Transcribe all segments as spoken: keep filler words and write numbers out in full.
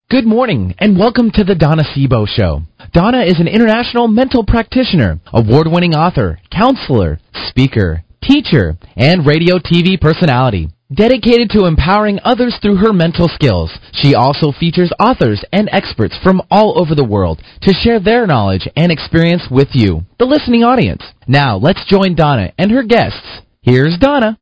Good morning, and welcome to the Donna Sebo Show. Donna is an international mental practitioner, award-winning author, counselor, speaker, teacher, and radio T V personality. Dedicated to empowering others through her mental skills, she also features authors and experts from all over the world to share their knowledge and experience with you, the listening audience. Now, let's join Donna and her guests. Here's Donna.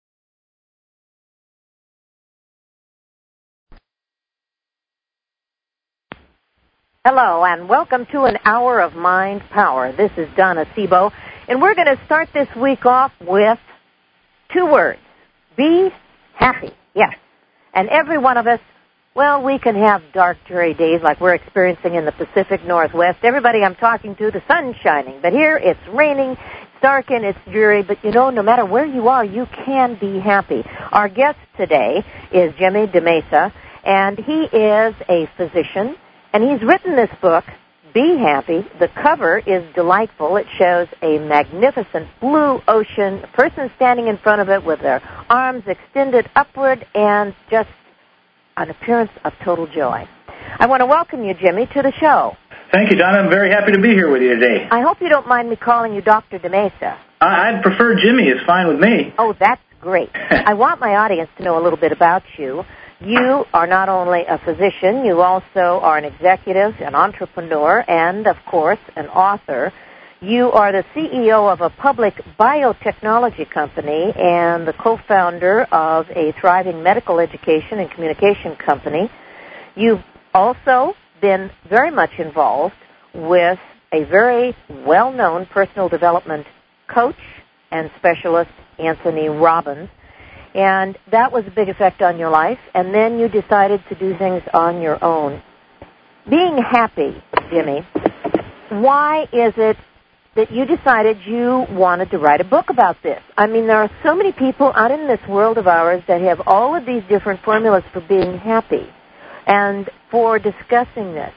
Hello, and welcome to an hour of Mind Power. This is Donna Sebo, and we're going to start this week off with two words. Be happy. Yes. And every one of us, well, we can have dark, dreary days like we're experiencing in the Pacific Northwest. Everybody I'm talking to, the sun's shining, but here it's raining, it's dark, and it's dreary. But, you know, no matter where you are, you can be happy. Our guest today is Jimmy DeMesa, and he is a physician. And he's written this book, Be Happy. The cover is delightful. It shows a magnificent blue ocean, a person standing in front of it with their arms extended upward and just an appearance of total joy. I want to welcome you, Jimmy, to the show. Thank you, Donna. I'm very happy to be here with you today. I hope you don't mind me calling you Doctor DeMesa. I- I'd prefer Jimmy. It's fine with me. Oh, that's great. I want my audience to know a little bit about you. You are not only a physician, you also are an executive, an entrepreneur, and, of course, an author. You are the C E O of a public biotechnology company and the co-founder of a thriving medical education and communication company. You've also been very much involved with a very well-known personal development coach and specialist, Anthony Robbins. And that was a big effect on your life, and then you decided to do things on your own. Being happy, Jimmy, why is it that you decided you wanted to write a book about this? I mean, there are so many people out in this world of ours that have all of these different formulas for being happy and for discussing this.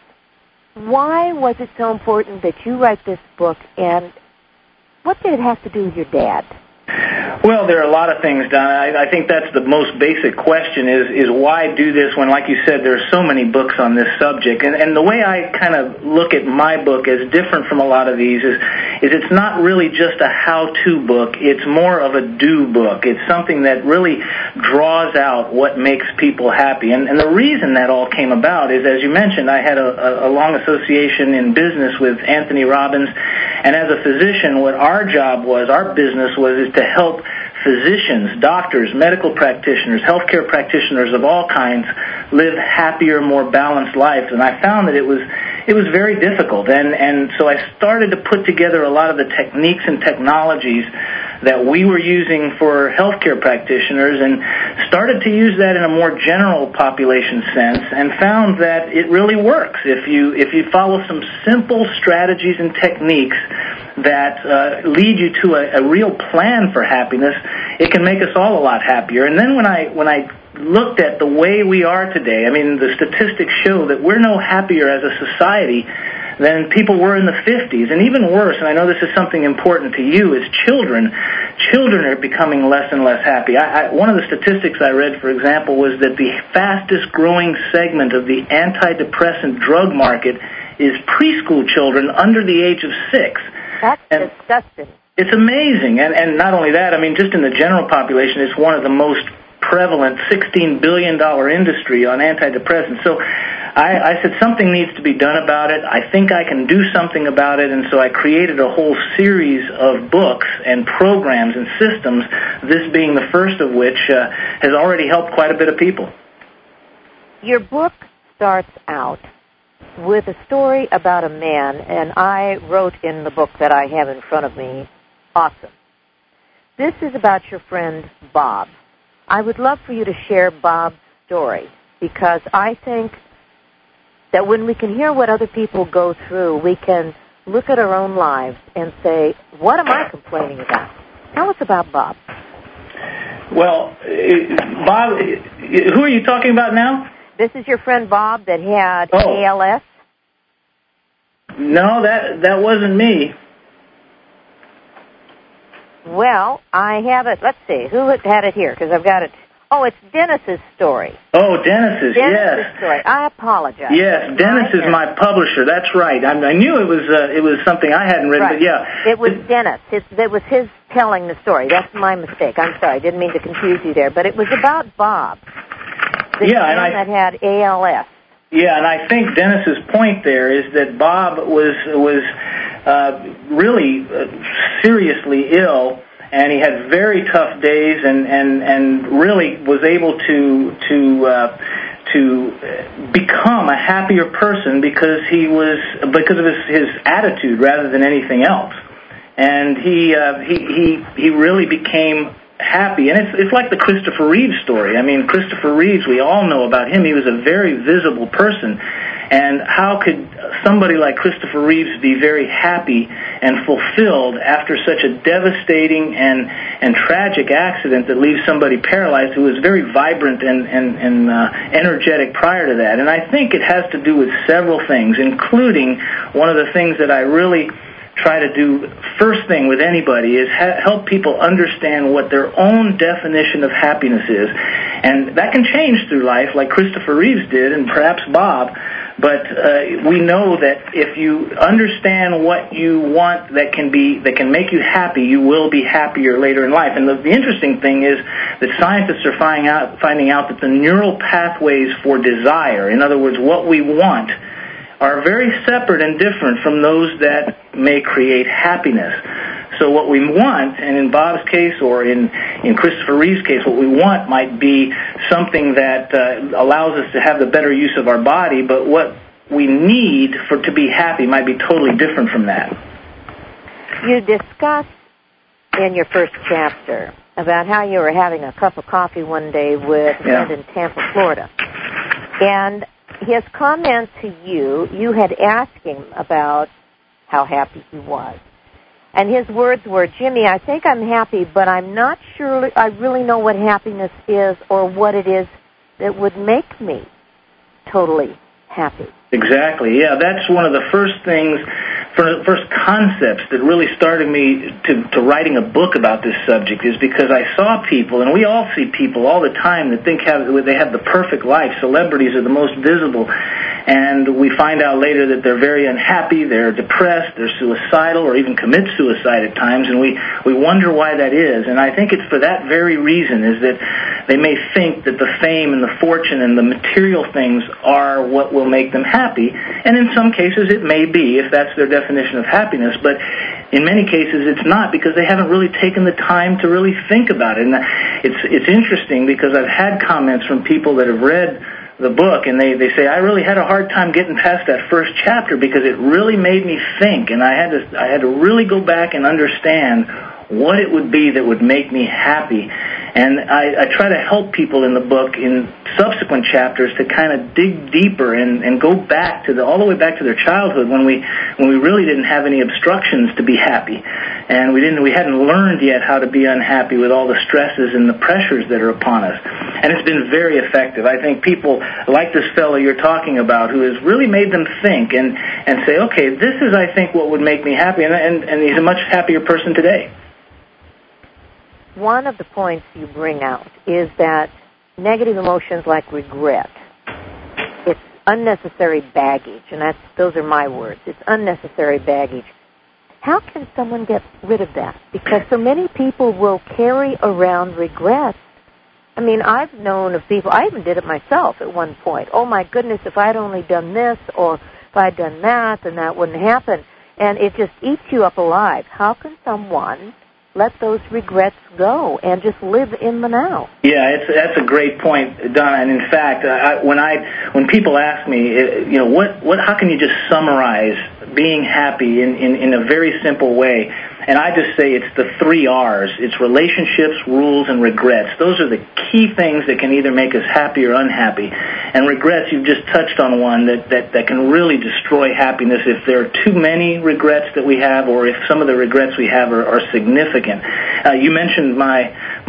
Why was it so important that you write this book, and what did it have to do with your dad? Well, there are a lot of things, Donna. I, I think that's the most basic question is, is why do this when, like you said, there are so many books on this subject. And, and the way I kind of look at my book as different from a lot of these is, is it's not really just a how-to book. It's more of a do book. It's something that really draws out what makes people happy. And, and the reason that all came about is, as you mentioned, I had a, a long association in business with Anthony Robbins. And as a physician, what our job was, our business was, is to help physicians, doctors, medical practitioners, healthcare practitioners of all kinds live happier, more balanced lives. And I found that it was it was very difficult. And, and so I started to put together a lot of the techniques and technologies that we were using for healthcare practitioners and started to use that in a more general population sense and found that it really works. If you if you follow some simple strategies and techniques that uh, lead you to a, a real plan for happiness, it can make us all a lot happier. And then when I when I looked at the way we are today, I mean, the statistics show that we're no happier as a society than people were in the fifties. And even worse, and I know this is something important to you, is children. Children are becoming less and less happy. I, I, one of the statistics I read, for example, was that the fastest growing segment of the antidepressant drug market is preschool children under the age of six. That's and disgusting. It's amazing. And, and not only that, I mean, just in the general population, it's one of the most prevalent sixteen billion dollars industry on antidepressants. So I, I said something needs to be done about it. I think I can do something about it, and so I created a whole series of books and programs and systems, this being the first of which uh, has already helped quite a bit of people. Your book starts out with a story about a man, and I wrote in the book that I have in front of me, awesome. This is about your friend Bob. I would love for you to share Bob's story, because I think that when we can hear what other people go through, we can look at our own lives and say, what am I complaining about? Tell us about Bob. Well, Bob, who are you talking about now? This is your friend Bob that had oh. A L S? No, that that wasn't me. Well, I have it. Let's see. Who had it here? Because I've got it Oh, it's Dennis's story. Oh, Dennis's, Dennis's yes. story. I apologize. Yes, Dennis is my publisher. That's right. I, I knew it was uh, it was something I hadn't written, right. but yeah. It was Dennis. His, it was his telling the story. That's my mistake. I'm sorry. I didn't mean to confuse you there. But it was about Bob, the yeah, man and I, that had A L S. Yeah, and I think Dennis's point there is that Bob was was uh, really uh, seriously ill, and he had very tough days, and, and, and really was able to to uh, to become a happier person because he was because of his, his attitude rather than anything else, and he uh, he he he really became happy. And it's it's like the Christopher Reeve story. I mean, Christopher Reeves, we all know about him. He was a very visible person. And how could somebody like Christopher Reeves be very happy and fulfilled after such a devastating and and tragic accident that leaves somebody paralyzed who was very vibrant and, and, and uh, energetic prior to that? And I think it has to do with several things, including one of the things that I really try to do first thing with anybody is ha- help people understand what their own definition of happiness is. And that can change through life, like Christopher Reeves did, and perhaps Bob. But uh, we know that if you understand what you want that can be that can make you happy, you will be happier later in life. And the, the interesting thing is that scientists are finding out finding out that the neural pathways for desire, in other words, what we want, are very separate and different from those that may create happiness. So what we want, and in Bob's case or in, in Christopher Reeve's case, what we want might be something that uh, allows us to have the better use of our body, but what we need for to be happy might be totally different from that. You discuss in your first chapter about how you were having a cup of coffee one day with a friend in Tampa, Florida. And his comment to you, you had asked him about how happy he was. And his words were, Jimmy, I think I'm happy, but I'm not sure I really know what happiness is or what it is that would make me totally happy. Exactly. Yeah, that's one of the first things, first concepts that really started me to, to writing a book about this subject is because I saw people, and we all see people all the time that think have, they have the perfect life. Celebrities are the most visible, and we find out later that they're very unhappy, they're depressed, they're suicidal, or even commit suicide at times, and we, we wonder why that is. And I think it's for that very reason, is that they may think that the fame and the fortune and the material things are what will make them happy. Happy, and in some cases it may be if that's their definition of happiness, but in many cases it's not because they haven't really taken the time to really think about it. And it's it's interesting because I've had comments from people that have read the book and they, they say, I really had a hard time getting past that first chapter because it really made me think, and I had to I had to really go back and understand what it would be that would make me happy. And I, I try to help people in the book in subsequent chapters to kind of dig deeper and, and go back to the all the way back to their childhood when we when we really didn't have any obstructions to be happy, and we didn't we hadn't learned yet how to be unhappy with all the stresses and the pressures that are upon us. And it's been very effective. I think people like this fellow you're talking about who has really made them think and, and say, okay, this is I think what would make me happy, and and, and he's a much happier person today. One of the points you bring out is that negative emotions like regret, it's unnecessary baggage, and that's those are my words. It's unnecessary baggage. How can someone get rid of that? Because so many people will carry around regrets. I mean, I've known of people, I even did it myself at one point. Oh, my goodness, if I'd only done this or if I'd done that, then that wouldn't happen. And it just eats you up alive. How can someone let those regrets go and just live in the now? Yeah, it's that's a great point, Donna. And in fact, I, when I when people ask me, you know, what what how can you just summarize being happy in, in, in a very simple way? And I just say it's the three R's. It's relationships, rules, and regrets. Those are the key things that can either make us happy or unhappy. And regrets, you've just touched on one that, that, that can really destroy happiness if there are too many regrets that we have or if some of the regrets we have are, are significant. Uh, you mentioned my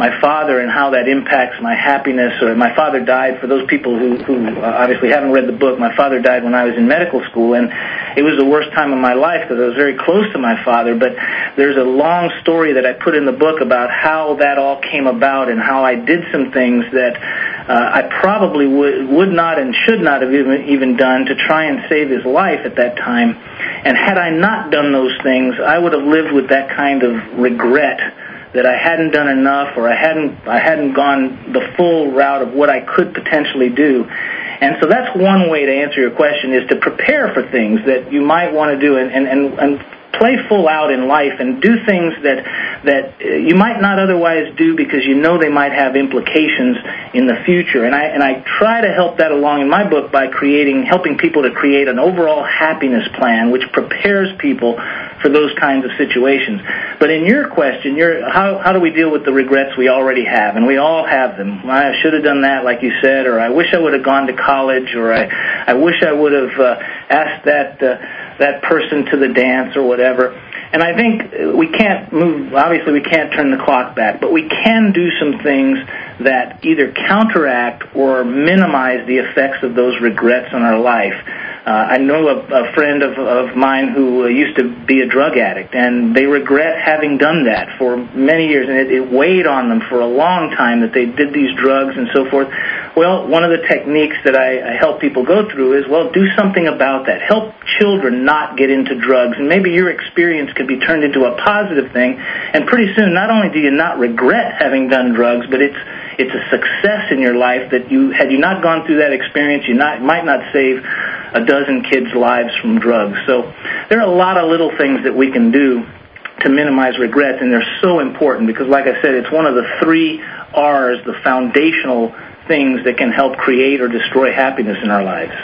my father and how that impacts my happiness. Or my father died, for those people who, who uh, obviously haven't read the book, my father died when I was in medical school, and it was the worst time of my life because I was very close to my father. But there's a long story that I put in the book about how that all came about and how I did some things that uh, I probably would, would not and should not have even, even done to try and save his life at that time. And had I not done those things, I would have lived with that kind of regret that I hadn't done enough, or I hadn't I hadn't gone the full route of what I could potentially do. And so that's one way to answer your question, is to prepare for things that you might want to do, and, and, and, and play full out in life and do things that that you might not otherwise do because you know they might have implications in the future. And I and I try to help that along in my book by creating, helping people to create an overall happiness plan which prepares people for those kinds of situations. But in your question, you're, how how do we deal with the regrets we already have? And we all have them. I should have done that, like you said, or I wish I would have gone to college, or I I wish I would have uh, asked that uh, that person to the dance or whatever. And I think we can't move, obviously we can't turn the clock back, but we can do some things that either counteract or minimize the effects of those regrets on our life. Uh, I know a, a friend of, of mine who uh, used to be a drug addict, and they regret having done that for many years, and it, it weighed on them for a long time that they did these drugs and so forth. Well, one of the techniques that I, I help people go through is, well, do something about that. Help children not get into drugs, and maybe your experience could be turned into a positive thing, and pretty soon not only do you not regret having done drugs, but it's it's a success in your life that you, had you not gone through that experience, you not, might not save a dozen kids' lives from drugs. So there are a lot of little things that we can do to minimize regrets, and they're so important because, like I said, it's one of the three R's, the foundational things that can help create or destroy happiness in our lives.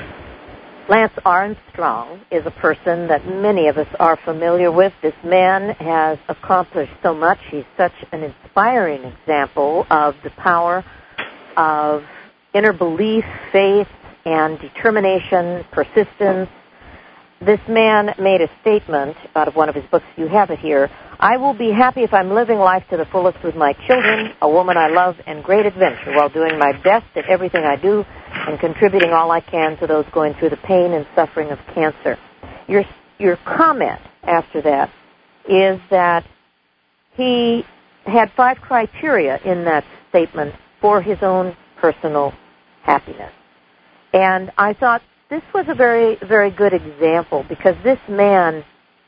Lance Armstrong is a person that many of us are familiar with. This man has accomplished so much. He's such an inspiring example of the power of inner belief, faith, and determination, persistence. This man made a statement out of one of his books. You have it here. I will be happy if I'm living life to the fullest with my children, a woman I love, and great adventure while doing my best at everything I do and contributing all I can to those going through the pain and suffering of cancer. Your, your comment after that is that he had five criteria in that statement for his own personal happiness. And I thought this was a very, very good example because this man,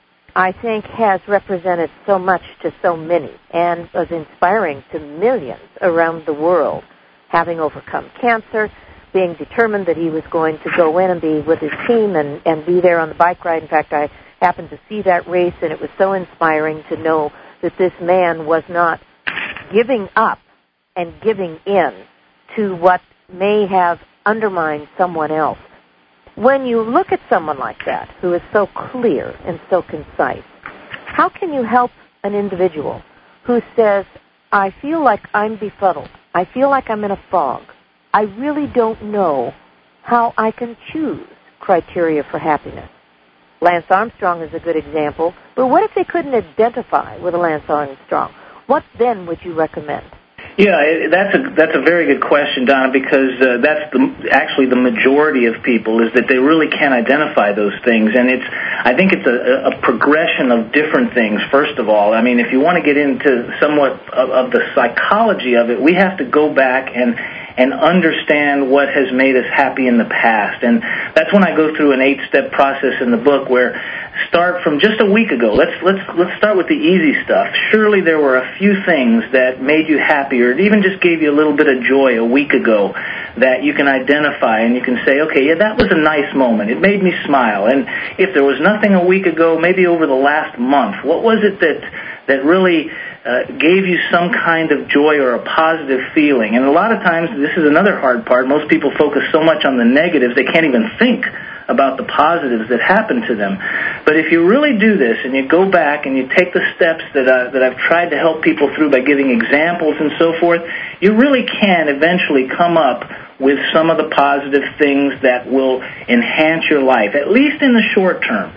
I think, has represented so much to so many and was inspiring to millions around the world, having overcome cancer, being determined that he was going to go in and be with his team and, and be there on the bike ride. In fact, I happened to see that race, and it was so inspiring to know that this man was not giving up and giving in to what may have undermined someone else. When you look at someone like that, who is so clear and so concise, how can you help an individual who says, I feel like I'm befuddled, I feel like I'm in a fog, I really don't know how I can choose criteria for happiness? Lance Armstrong is a good example, but what if they couldn't identify with a Lance Armstrong? What then would you recommend? Yeah, that's a that's a very good question, Donna, because uh, that's the, actually the majority of people is that they really can't identify those things, and it's I think it's a, a progression of different things. First of all, I mean, if you want to get into somewhat of, of the psychology of it, we have to go back and and understand what has made us happy in the past, and that's when I go through an eight-step process in the book where start from just a week ago. Let's let's let's start with the easy stuff. Surely there were a few things that made you happy, or even just gave you a little bit of joy a week ago that you can identify, and you can say, okay, yeah, that was a nice moment. It made me smile. And if there was nothing a week ago, maybe over the last month, what was it that that really uh, gave you some kind of joy or a positive feeling? And a lot of times, this is another hard part. Most people focus so much on the negatives, they can't even think about the positives that happen to them. But if you really do this and you go back and you take the steps that, uh, that I've tried to help people through by giving examples and so forth, you really can eventually come up with some of the positive things that will enhance your life, at least in the short term.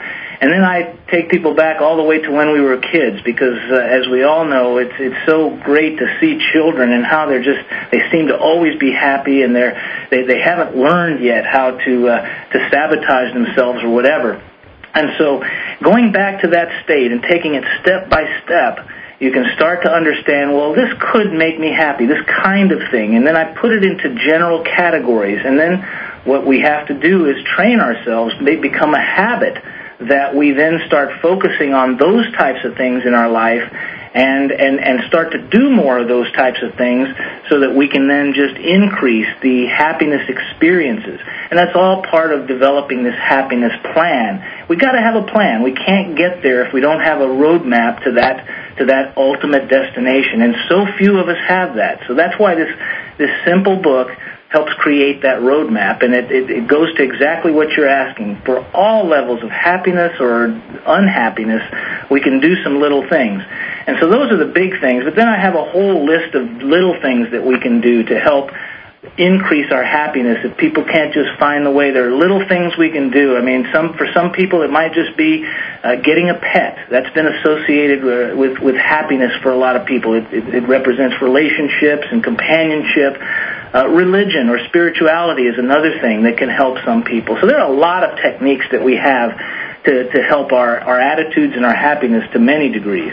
And then I take people back all the way to when we were kids, because uh, as we all know, it's it's so great to see children and how they're just, they seem to always be happy, and they're they, they haven't learned yet how to uh, to sabotage themselves or whatever. And so going back to that state and taking it step by step, you can start to understand, well, this could make me happy, this kind of thing. And then I put it into general categories. And then what we have to do is train ourselves, may become a habit that we then start focusing on those types of things in our life, and, and, and start to do more of those types of things so that we can then just increase the happiness experiences. And that's all part of developing this happiness plan. We've got to have a plan. We can't get there if we don't have a roadmap to that to that ultimate destination. And so few of us have that. So that's why this this simple book helps create that roadmap, and it, it, it goes to exactly what you're asking. For all levels of happiness or unhappiness, we can do some little things. And so those are the big things, but then I have a whole list of little things that we can do to help increase our happiness. If people can't just find the way, there are little things we can do. I mean, some for some people it might just be uh, getting a pet. That's been associated with, with, with happiness for a lot of people. It, it, it represents relationships and companionship. Uh, religion or spirituality is another thing that can help some people. So there are a lot of techniques that we have to, to help our, our attitudes and our happiness to many degrees.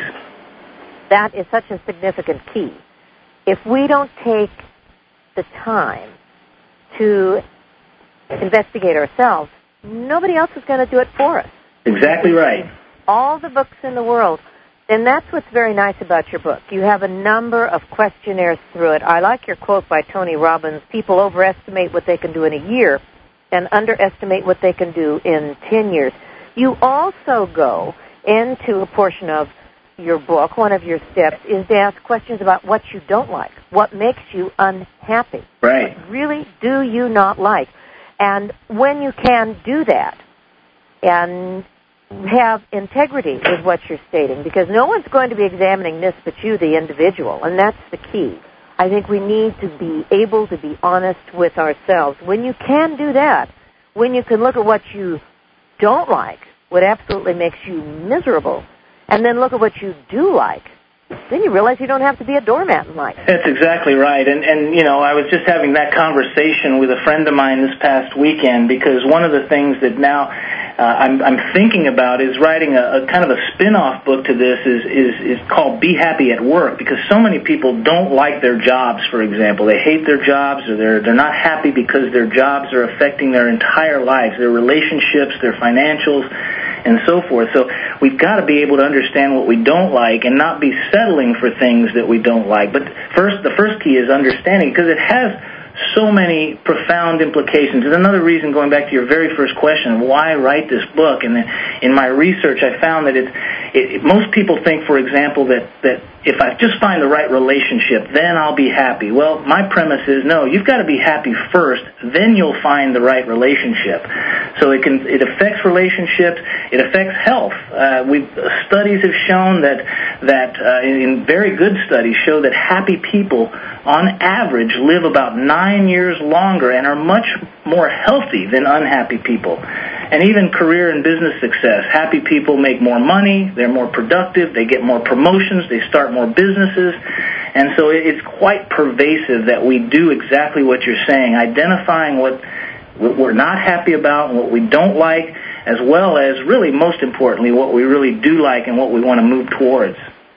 That is such a significant key. If we don't take the time to investigate ourselves, nobody else is going to do it for us. Exactly right. All the books in the world. And that's what's very nice about your book. You have a number of questionnaires through it. I like your quote by Tony Robbins, people overestimate what they can do in a year and underestimate what they can do in ten years. You also go into a portion of your book, one of your steps, is to ask questions about what you don't like, what makes you unhappy. Right. What really do you not like? And when you can do that and have integrity with what you're stating, because no one's going to be examining this but you, the individual, and that's the key. I think we need to be able to be honest with ourselves. When you can do that, when you can look at what you don't like, what absolutely makes you miserable, and then look at what you do like, then you realize you don't have to be a doormat in life. That's exactly right. And, and, you know, I was just having that conversation with a friend of mine this past weekend, because one of the things that now uh, I'm, I'm thinking about is writing a, a kind of a spin-off book to this is, is, is called Be Happy at Work, because so many people don't like their jobs, for example. They hate their jobs, or they're, they're not happy because their jobs are affecting their entire lives, their relationships, their financials, and so forth. So we've got to be able to understand what we don't like and not be settling for things that we don't like. But first, the first key is understanding, because it has so many profound implications. And another reason, going back to your very first question, why write this book? And in my research, I found that it's, it, most people think, for example, that, that if I just find the right relationship, then I'll be happy. Well, my premise is, no, you've got to be happy first, then you'll find the right relationship. So it can, it affects relationships, it affects health. Uh, we've, studies have shown that, that uh, in very good studies, show that happy people, on average, live about nine years longer and are much more healthy than unhappy people. And even career and business success. Happy people make more money, they're more productive, they get more promotions, they start more businesses. And so it's quite pervasive that we do exactly what you're saying, identifying what we're not happy about and what we don't like, as well as, really most importantly, what we really do like and what we want to move towards.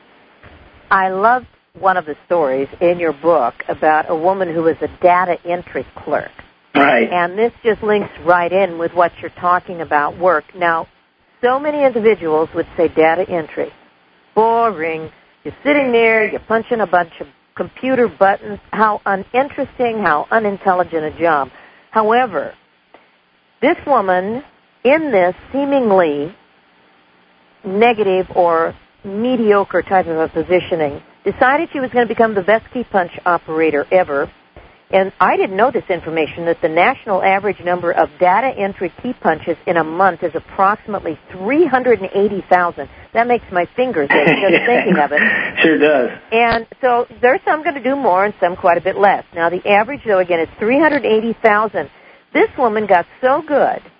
I loved one of the stories in your book about a woman who was a data entry clerk. Right. And this just links right in with what you're talking about, work. Now, so many individuals would say data entry, boring. You're sitting there, you're punching a bunch of computer buttons. How uninteresting, how unintelligent a job. However, this woman, in this seemingly negative or mediocre type of a positioning, decided she was going to become the best key punch operator ever. And I didn't know this information, that the national average number of data entry key punches in a month is approximately three hundred eighty thousand. That makes my fingers ache just thinking of it. Sure does. And so there's some going to do more and some quite a bit less. Now, the average, though, again, is three hundred eighty thousand. This woman got so good,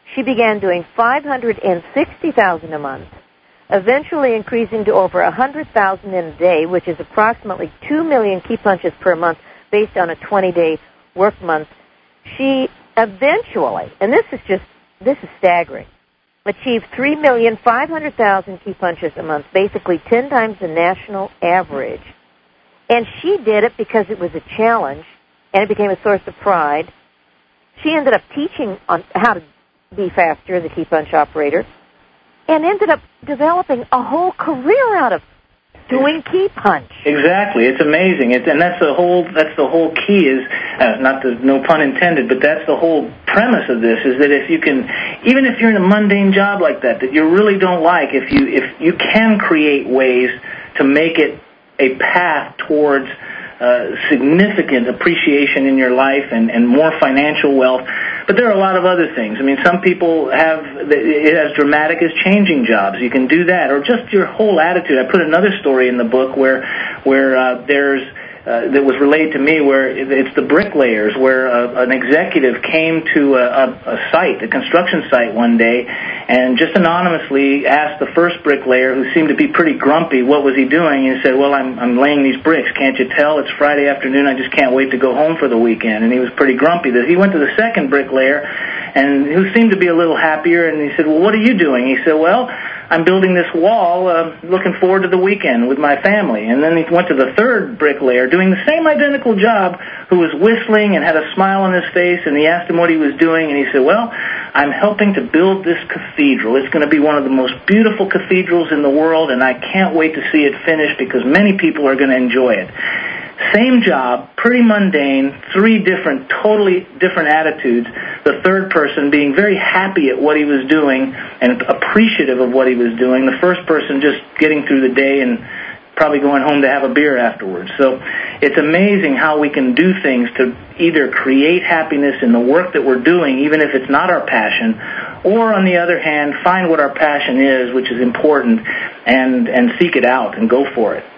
She began doing five hundred sixty thousand dollars a month, eventually increasing to over one hundred thousand dollars in a day, which is approximately two million key punches per month based on a twenty-day work month. She eventually, and this is just, this is staggering, achieved three million five hundred thousand key punches a month, basically ten times the national average. And she did it because it was a challenge, and it became a source of pride. She ended up teaching on how to be faster as a key punch operator, and ended up developing a whole career out of doing key punch. Exactly, it's amazing. It's, and that's the whole. That's the whole key. Is uh, not the no pun intended, but that's the whole premise of this. Is that if you can, even if you're in a mundane job like that that you really don't like, if you if you can create ways to make it a path towards Uh, significant appreciation in your life and, and more financial wealth. But there are a lot of other things. I mean, some people have it as dramatic as changing jobs. You can do that, or just your whole attitude. I put another story in the book where where uh, there's uh, that was relayed to me where it's the bricklayers, where uh, an executive came to a, a, a site, a construction site one day, and just anonymously asked the first bricklayer, who seemed to be pretty grumpy, what was he doing? And he said, well, I'm, I'm laying these bricks. Can't you tell? It's Friday afternoon. I just can't wait to go home for the weekend. And he was pretty grumpy. He went to the second bricklayer, and who seemed to be a little happier, and he said, well, what are you doing? He said, well, I'm building this wall, uh, looking forward to the weekend with my family. And then he went to the third bricklayer, doing the same identical job, who was whistling and had a smile on his face, and he asked him what he was doing, and he said, well, I'm helping to build this cathedral. It's going to be one of the most beautiful cathedrals in the world, and I can't wait to see it finished because many people are going to enjoy it. Same job, pretty mundane, three different, totally different attitudes. The third person being very happy at what he was doing and appreciative of what he was doing. The first person just getting through the day and probably going home to have a beer afterwards. So it's amazing how we can do things to either create happiness in the work that we're doing, even if it's not our passion, or on the other hand, find what our passion is, which is important, and, and seek it out and go for it.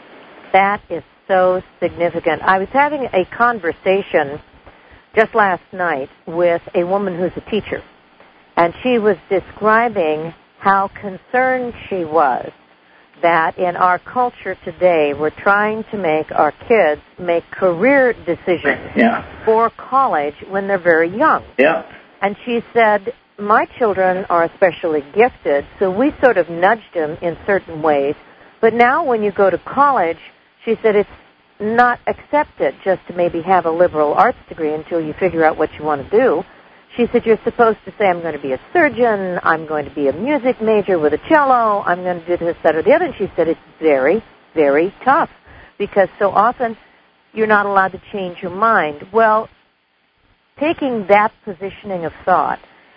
That is so significant. I was having a conversation just last night with a woman who's a teacher, and she was describing how concerned she was that in our culture today we're trying to make our kids make career decisions yeah. for college when they're very young. Yeah. And she said, my children are especially gifted, so we sort of nudged them in certain ways, but now when you go to college, she said it's not accepted just to maybe have a liberal arts degree until you figure out what you want to do. She said you're supposed to say, I'm going to be a surgeon, I'm going to be a music major with a cello, I'm going to do this, that, or the other. And she said it's very, very tough because so often you're not allowed to change your mind. Well, taking that positioning of thought,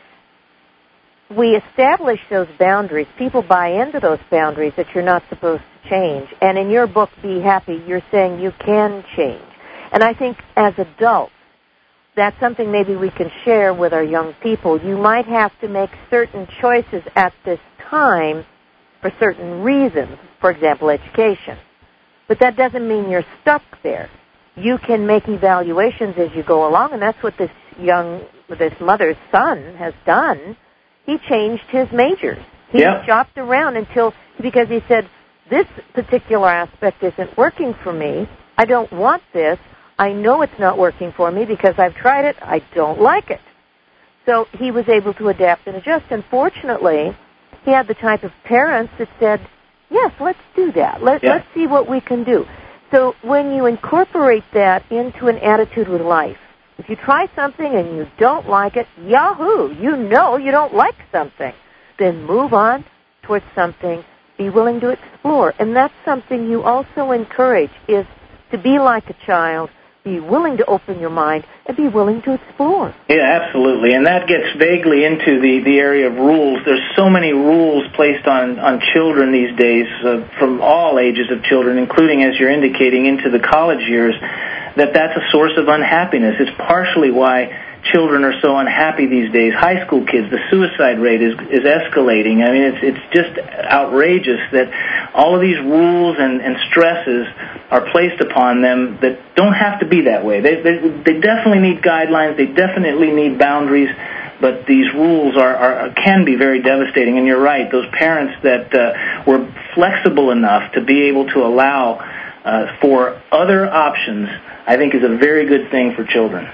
we establish those boundaries. People buy into those boundaries that you're not supposed to change. And in your book, Be Happy, you're saying you can change. And I think as adults, that's something maybe we can share with our young people. You might have to make certain choices at this time for certain reasons, for example, education. But that doesn't mean you're stuck there. You can make evaluations as you go along, and that's what this young, this mother's son has done. He changed his majors. He yep. shopped around until, because he said, this particular aspect isn't working for me. I don't want this. I know it's not working for me because I've tried it. I don't like it. So he was able to adapt and adjust. And fortunately, he had the type of parents that said, yes, let's do that. Let, yeah. Let's see what we can do. So when you incorporate that into an attitude with life, if you try something and you don't like it, yahoo, you know you don't like something. Then move on towards something. Be willing to explore. And that's something you also encourage, is to be like a child, be willing to open your mind, and be willing to explore. Yeah, absolutely. And that gets vaguely into the, the area of rules. There's so many rules placed on, on children these days, uh, from all ages of children, including, as you're indicating, into the college years, that that's a source of unhappiness. It's partially why children are so unhappy these days. High school kids, the suicide rate is is escalating. I mean, it's it's just outrageous that all of these rules and, and stresses are placed upon them that don't have to be that way. They, they they definitely need guidelines. They definitely need boundaries. but these rules are, are can be very devastating. And you're right; those parents that uh, were flexible enough to be able to allow uh, for other options, I think, is a very good thing for children.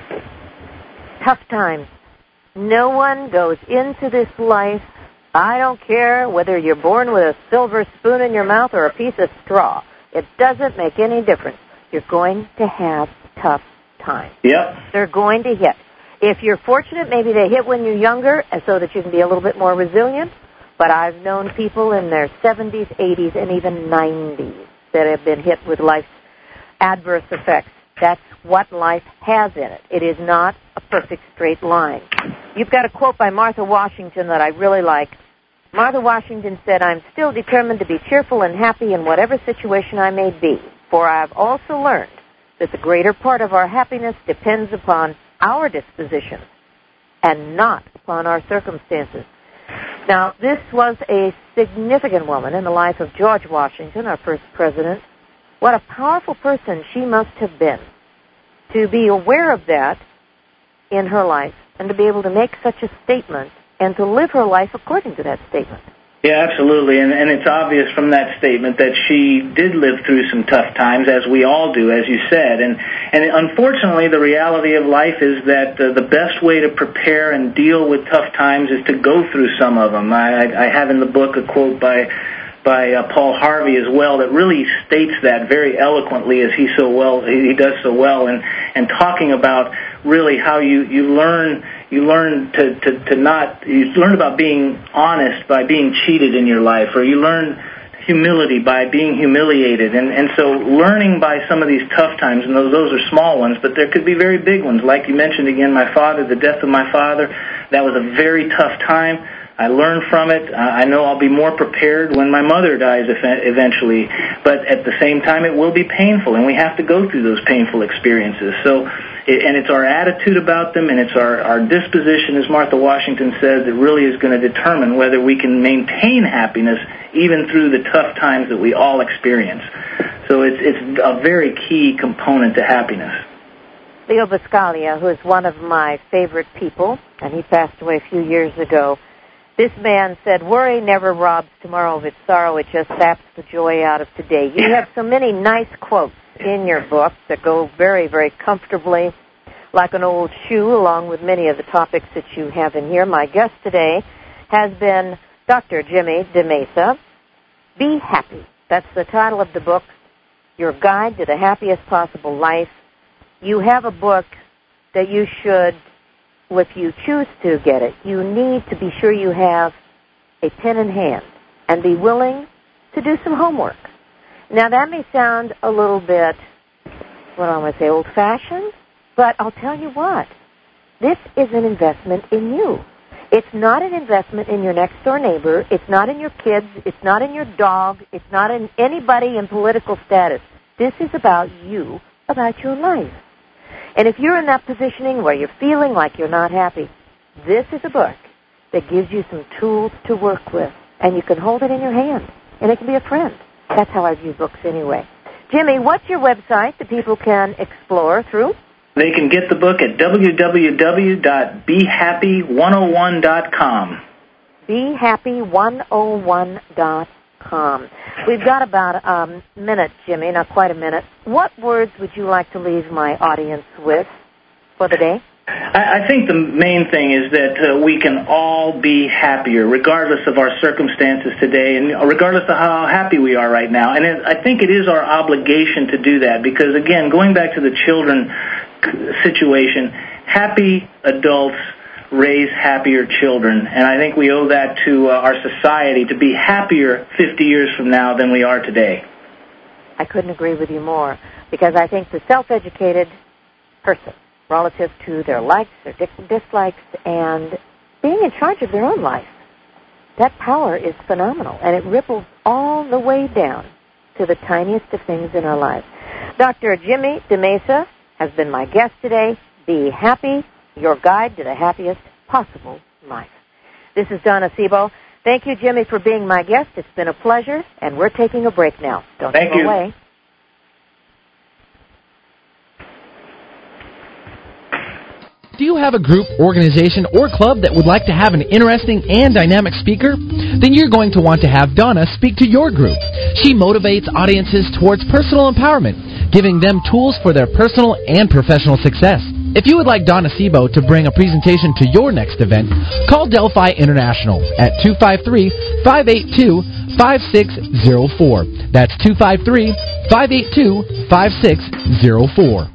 Tough times. No one goes into this life. I don't care whether you're born with a silver spoon in your mouth or a piece of straw. It doesn't make any difference. You're going to have tough times. Yep. They're going to hit. If you're fortunate, maybe they hit when you're younger and so that you can be a little bit more resilient. But I've known people in their seventies, eighties, and even nineties that have been hit with life's adverse effects. That's what life has in it. It is not a perfect straight line. You've got a quote by Martha Washington that I really like. Martha Washington said, "I'm still determined to be cheerful and happy in whatever situation I may be, for I have also learned that the greater part of our happiness depends upon our disposition and not upon our circumstances." Now, this was a significant woman in the life of George Washington, our first president. What a powerful person she must have been to be aware of that in her life and to be able to make such a statement and to live her life according to that statement. Yeah, absolutely, and, and it's obvious from that statement that she did live through some tough times, as we all do, as you said. And, and unfortunately, the reality of life is that uh, the best way to prepare and deal with tough times is to go through some of them. I, I have in the book a quote by by uh, Paul Harvey as well that really states that very eloquently, as he so well he does so well, and and talking about really how you you learn. You learn to, to, to not, you learn about being honest by being cheated in your life, or you learn humility by being humiliated. And, and so learning by some of these tough times, and those, those are small ones, but there could be very big ones. Like you mentioned again, my father, the death of my father, that was a very tough time. I learned from it. Uh, I know I'll be more prepared when my mother dies eventually, but at the same time it will be painful, and we have to go through those painful experiences. So, it, and it's our attitude about them, and it's our, our disposition, as Martha Washington says, that really is going to determine whether we can maintain happiness even through the tough times that we all experience. So it's, it's a very key component to happiness. Leo Buscaglia, who is one of my favorite people, and he passed away a few years ago, this man said, "Worry never robs tomorrow of its sorrow. It just saps the joy out of today." You have so many nice quotes in your book that go very, very comfortably like an old shoe, along with many of the topics that you have in here. My guest today has been Doctor Jimmy DeMesa. Be Happy. That's the title of the book, Your Guide to the Happiest Possible Life. You have a book that you should, if you choose to get it, you need to be sure you have a pen in hand and be willing to do some homework. Now, that may sound a little bit, what do I want to say, old-fashioned, but I'll tell you what. This is an investment in you. It's not an investment in your next-door neighbor. It's not in your kids. It's not in your dog. It's not in anybody in political status. This is about you, about your life. And if you're in that positioning where you're feeling like you're not happy, this is a book that gives you some tools to work with, and you can hold it in your hand, and it can be a friend. That's how I view books anyway. Jimmy, what's your website that people can explore through? They can get the book at w w w dot be happy one oh one dot com. be happy one oh one dot com. We've got about a minute, Jimmy, not quite a minute. What words would you like to leave my audience with for the day? I think the main thing is that uh, we can all be happier, regardless of our circumstances today, and regardless of how happy we are right now. And it, I think it is our obligation to do that because, again, going back to the children situation, happy adults raise happier children, and I think we owe that to uh, our society to be happier fifty years from now than we are today. I couldn't agree with you more, because I think the self-educated person, relative to their likes, their dislikes, and being in charge of their own life, that power is phenomenal, and it ripples all the way down to the tiniest of things in our lives. Doctor Jimmy DeMesa has been my guest today. Be happy, your guide to the happiest possible life. This is Donna Sebo. Thank you, Jimmy, for being my guest. It's been a pleasure, and we're taking a break now. Don't Thank go you. away. Do you have a group, organization, or club that would like to have an interesting and dynamic speaker? Then you're going to want to have Donna speak to your group. She motivates audiences towards personal empowerment, giving them tools for their personal and professional success. If you would like Donna Sebo to bring a presentation to your next event, call Delphi International at two five three, five eight two, five six zero four. That's two five three, five eight two, five six zero four.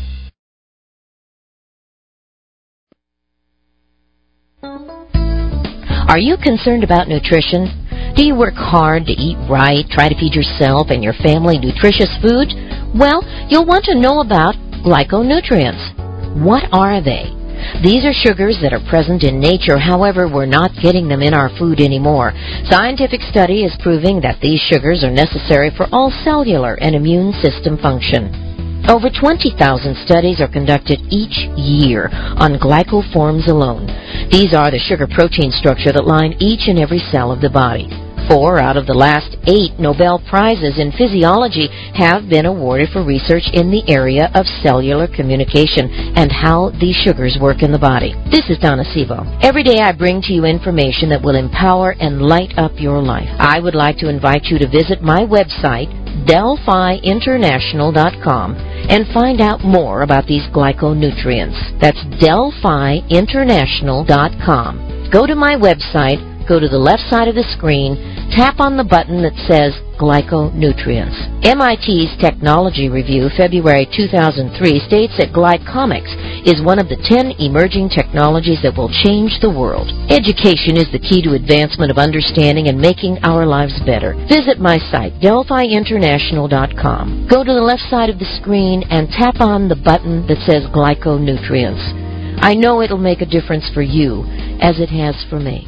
Are you concerned about nutrition? Do you work hard to eat right, try to feed yourself and your family nutritious food? Well, you'll want to know about glyconutrients. What are they? These are sugars that are present in nature, however, we're not getting them in our food anymore. Scientific study is proving that these sugars are necessary for all cellular and immune system function. Over twenty thousand studies are conducted each year on glycoforms alone. These are the sugar-protein structure that line each and every cell of the body. Four out of the last eight Nobel Prizes in physiology have been awarded for research in the area of cellular communication and how these sugars work in the body. This is Donna Sebo. Every day I bring to you information that will empower and light up your life. I would like to invite you to visit my website, Delphi International dot com, and find out more about these glyconutrients. That's Delphi International dot com. Go to my website, go to the left side of the screen, tap on the button that says Glyconutrients. M I T's Technology Review, February two thousand three, states that glycomics is one of the ten emerging technologies that will change the world. Education is the key to advancement of understanding and making our lives better. Visit my site, Delphi International dot com. Go to the left side of the screen and tap on the button that says Glyconutrients. I know it'll make a difference for you, as it has for me.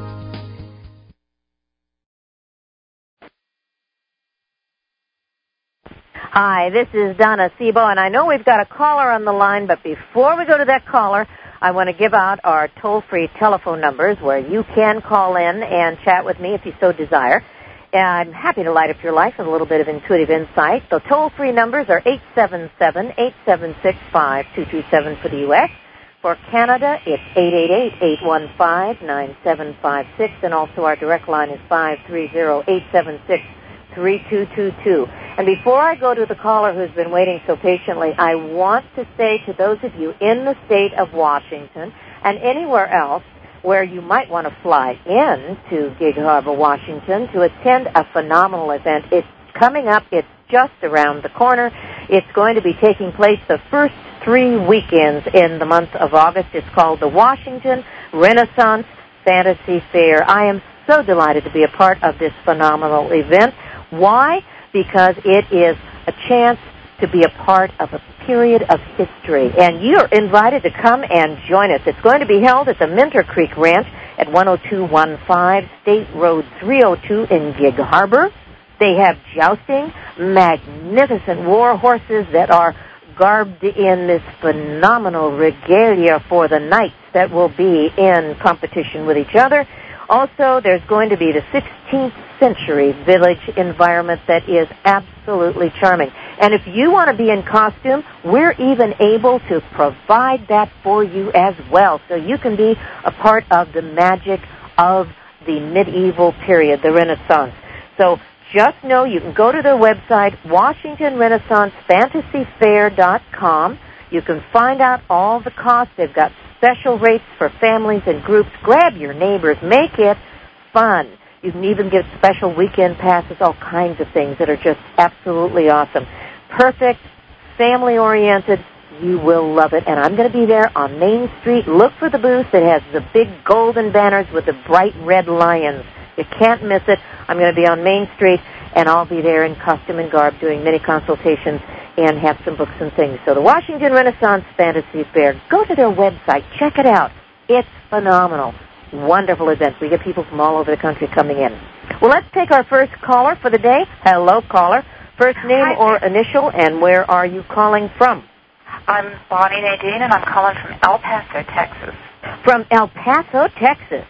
Hi, this is Donna Sebo, and I know we've got a caller on the line, but before we go to that caller, I want to give out our toll-free telephone numbers where you can call in and chat with me if you so desire. And I'm happy to light up your life with a little bit of intuitive insight. The toll-free numbers are eight seven seven, eight seven six, five two two seven for the U S For Canada, it's eight eight eight, eight one five, nine seven five six, and also our direct line is five three zero, eight seven six, three two two two. And before I go to the caller who's been waiting so patiently, I want to say to those of you in the state of Washington and anywhere else where you might want to fly in to Gig Harbor, Washington to attend a phenomenal event. It's coming up. It's just around the corner. It's going to be taking place the first three weekends in the month of August. It's called the Washington Renaissance Fantasy Fair. I am so delighted to be a part of this phenomenal event. Why? Because it is a chance to be a part of a period of history. And you're invited to come and join us. It's going to be held at the Minter Creek Ranch at one oh two one five State Road three oh two in Gig Harbor. They have jousting, magnificent war horses that are garbed in this phenomenal regalia for the knights that will be in competition with each other. Also, there's going to be the sixteenth century village environment that is absolutely charming. And if you want to be in costume, we're even able to provide that for you as well, so you can be a part of the magic of the medieval period, the Renaissance. So just know you can go to their website, Washington Renaissance Fantasy Fair dot com. You can find out all the costs. They've got special rates for families and groups. Grab your neighbors. Make it fun. You can even get special weekend passes, all kinds of things that are just absolutely awesome. Perfect, family-oriented. You will love it. And I'm going to be there on Main Street. Look for the booth that has the big golden banners with the bright red lions. You can't miss it. I'm going to be on Main Street, and I'll be there in costume and garb doing many consultations and have some books and things. So the Washington Renaissance Fantasy Fair, go to their website. Check it out. It's phenomenal. Wonderful events. We get people from all over the country coming in. Well, let's take our first caller for the day. Hello, caller. First name Hi. or initial, and where are you calling from? I'm Bonnie Nadine, and I'm calling from El Paso, Texas. From El Paso, Texas.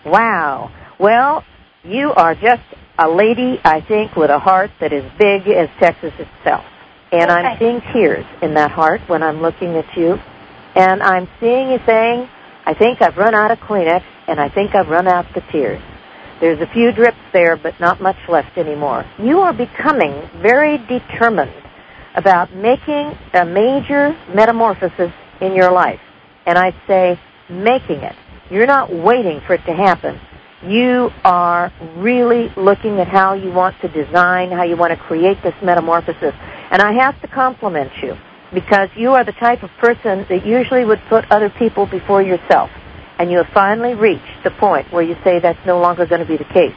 Wow. Well, you are just a lady, I think, with a heart that is big as Texas itself. And Okay. I'm seeing tears in that heart when I'm looking at you. And I'm seeing you saying, I think I've run out of Kleenex, and I think I've run out the tears. There's a few drips there, but not much left anymore. You are becoming very determined about making a major metamorphosis in your life. And I say making it. You're not waiting for it to happen. You are really looking at how you want to design, how you want to create this metamorphosis. And I have to compliment you, because you are the type of person that usually would put other people before yourself. And you have finally reached the point where you say that's no longer going to be the case.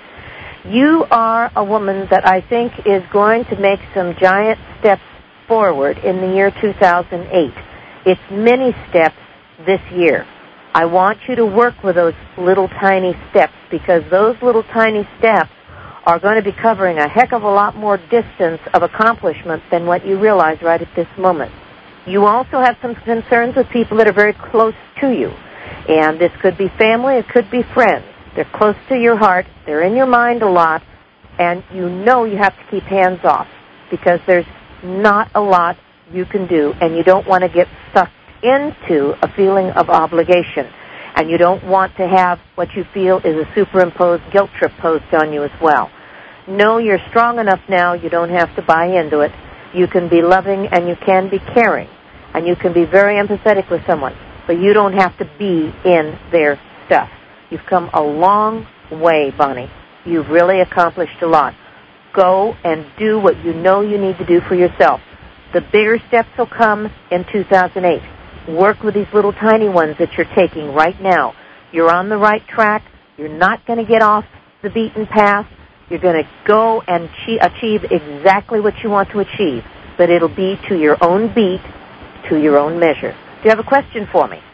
You are a woman that I think is going to make some giant steps forward in the year two thousand eight. It's many steps this year. I want you to work with those little tiny steps, because those little tiny steps are going to be covering a heck of a lot more distance of accomplishment than what you realize right at this moment. You also have some concerns with people that are very close to you. And this could be family, it could be friends. They're close to your heart, they're in your mind a lot, and you know you have to keep hands off, because there's not a lot you can do, and you don't want to get sucked into a feeling of obligation. And you don't want to have what you feel is a superimposed guilt trip posed on you as well. No, you're strong enough now, you don't have to buy into it. You can be loving and you can be caring, and you can be very empathetic with someone, but you don't have to be in their stuff. You've come a long way, Bonnie. You've really accomplished a lot. Go and do what you know you need to do for yourself. The bigger steps will come in two thousand eight. Work with these little tiny ones that you're taking right now. You're on the right track. You're not going to get off the beaten path. You're going to go and achieve exactly what you want to achieve, but it'll be to your own beat, to your own measure. Do you have a question for me?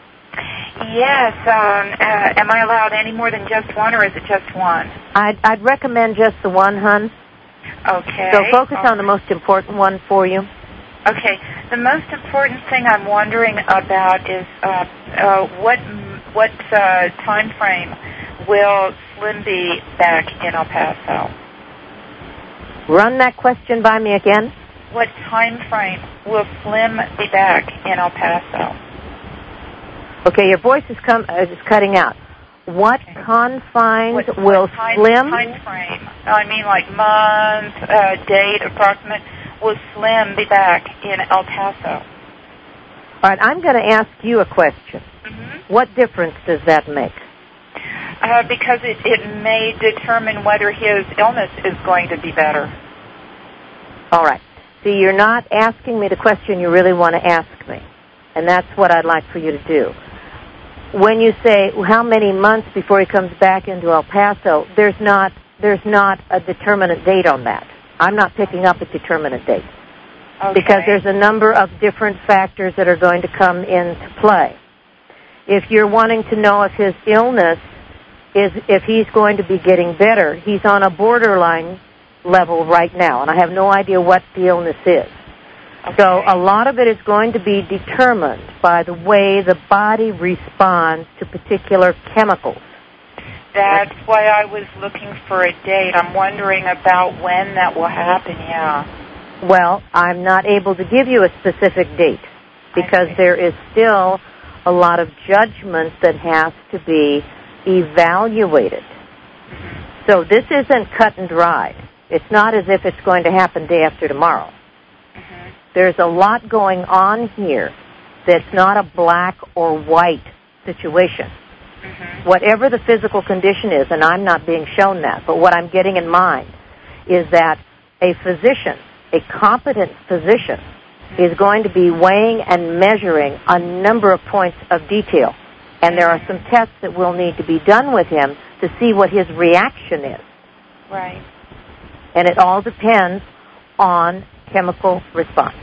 Yes. Um, uh, am I allowed any more than just one, or is it just one? I'd, I'd recommend just the one, hon. Okay. So focus um, on the most important one for you. Okay. The most important thing I'm wondering about is uh, uh, what what uh, time frame will Slim be back in El Paso? Run that question by me again. What time frame will Slim be back in El Paso? Okay, your voice is, com- uh, is cutting out. What okay. confines what, will what time, Slim... time frame? I mean, like month, uh, date, approximate. Will Slim be back in El Paso? All right, I'm going to ask you a question. Mm-hmm. What difference does that make? Uh, because it, it may determine whether his illness is going to be better. All right. See, you're not asking me the question you really want to ask me, and that's what I'd like for you to do. When you say how many months before he comes back into El Paso, there's not there's not a determinate date on that. I'm not picking up a determinate date. Okay. Because there's a number of different factors that are going to come into play. If you're wanting to know if his illness is, if he's going to be getting better, he's on a borderline level right now, and I have no idea what the illness is. Okay. So a lot of it is going to be determined by the way the body responds to particular chemicals. That's why I was looking for a date. I'm wondering about when that will happen, yeah. Well, I'm not able to give you a specific date because there is still a lot of judgment that has to be evaluated. Mm-hmm. So this isn't cut and dried. It's not as if it's going to happen day after tomorrow. Mm-hmm. There's a lot going on here that's not a black or white situation. Mm-hmm. Whatever the physical condition is, and I'm not being shown that, but what I'm getting in mind is that a physician, a competent physician, mm-hmm. is going to be weighing and measuring a number of points of detail. And there are some tests that will need to be done with him to see what his reaction is. Right. And it all depends on chemical response.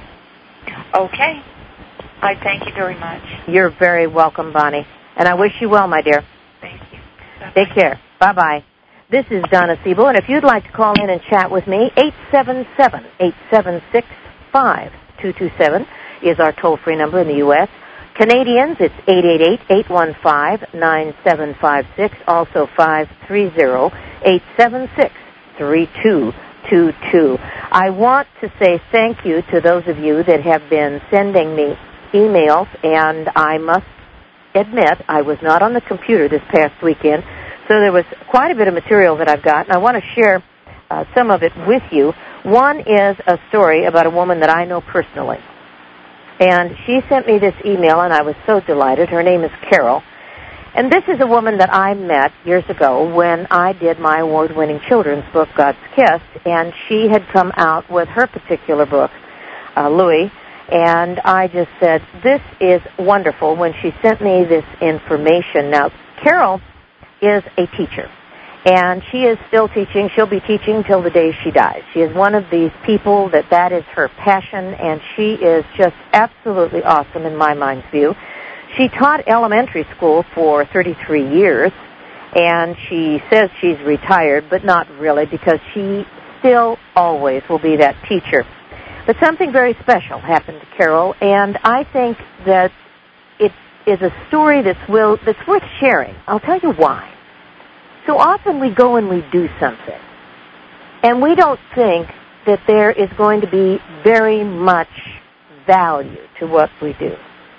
Okay. I thank you very much. You're very welcome, Bonnie. And I wish you well, my dear. Thank you. Bye-bye. Take care. Bye-bye. This is Donna Siebel, and if you'd like to call in and chat with me, eight seven seven, eight seven six, five two two seven is our toll-free number in the U S Canadians, it's eight eight eight, eight one five, nine seven five six, also five three zero, eight seven six, three two two two. I want to say thank you to those of you that have been sending me emails, and I must admit I was not on the computer this past weekend, so there was quite a bit of material that I've got, and I want to share uh, some of it with you. One is a story about a woman that I know personally, and she sent me this email, and I was so delighted. Her name is Carol, and this is a woman that I met years ago when I did my award-winning children's book, God's Kiss, and she had come out with her particular book, uh, Louis, and I just said, this is wonderful when she sent me this information. Now, Carol is a teacher, and she is still teaching. She'll be teaching till the day she dies. She is one of these people that that is her passion, and she is just absolutely awesome in my mind's view. She taught elementary school for thirty-three years, and she says she's retired, but not really, because she still always will be that teacher. But something very special happened to Carol, and I think that it is a story that's, will, that's worth sharing. I'll tell you why. So often we go and we do something, and we don't think that there is going to be very much value to what we do.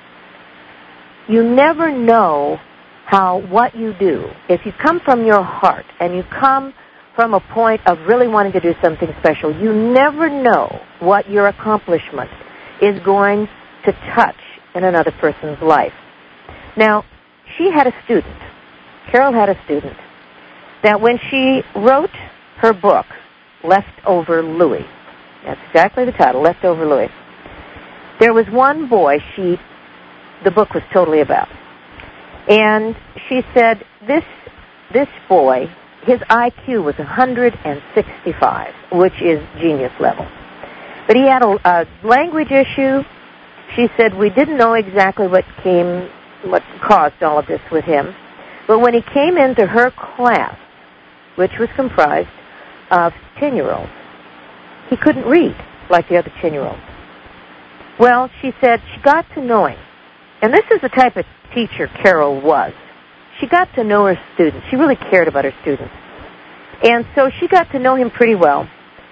You never know how what you do, if you come from your heart and you come from a point of really wanting to do something special, you never know what your accomplishment is going to touch in another person's life. Now, she had a student, Carol had a student, that when she wrote her book, Leftover Louis, that's exactly the title, Leftover Louis, there was one boy she, the book was totally about. And she said, this, this boy, his I Q was one hundred sixty-five, which is genius level. But he had a, a language issue. She said, we didn't know exactly what came, what caused all of this with him. But when he came into her class, which was comprised of ten-year-olds, he couldn't read like the other ten-year-olds. Well, she said she got to know him. And this is the type of teacher Carol was. She got to know her students. She really cared about her students. And so she got to know him pretty well.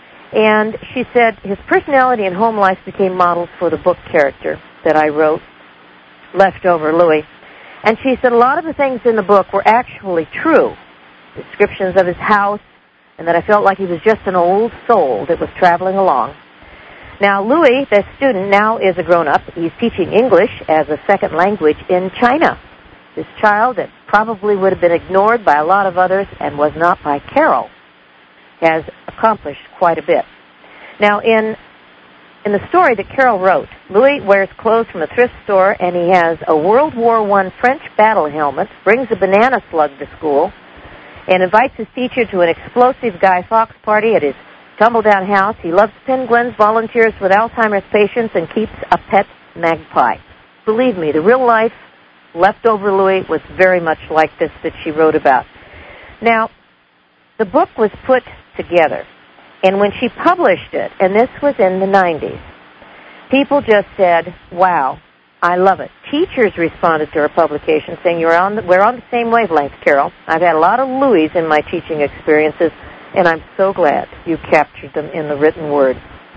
And she said his personality and home life became models for the book character that I wrote, Leftover Louis. And she said a lot of the things in the book were actually true. Descriptions of his house, and that I felt like he was just an old soul that was traveling along. Now, Louis, the student, now is a grown-up. He's teaching English as a second language in China. This child that probably would have been ignored by a lot of others and was not by Carol has accomplished quite a bit. Now, in in the story that Carol wrote, Louis wears clothes from a thrift store, and he has a World War One French battle helmet, brings a banana slug to school, and invites his teacher to an explosive Guy Fawkes party at his tumble-down house. He loves penguins, volunteers with Alzheimer's patients, and keeps a pet magpie. Believe me, the real life Leftover Louis was very much like this that she wrote about. Now, the book was put together, and when she published it, and this was in the nineties, people just said, wow, I love it. Teachers responded to her publication saying, You're on the, we're on the same wavelength, Carol. I've had a lot of Louis in my teaching experiences, and I'm so glad you captured them in the written word.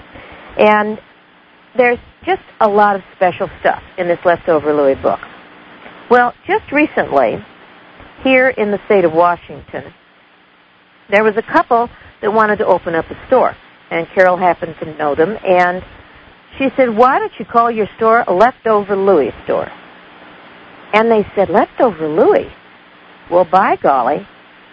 And there's just a lot of special stuff in this Leftover Louis book. Well, just recently, here in the state of Washington, there was a couple that wanted to open up a store, and Carol happened to know them, and she said, why don't you call your store a Leftover Louis store? And they said, Leftover Louis? Well, by golly,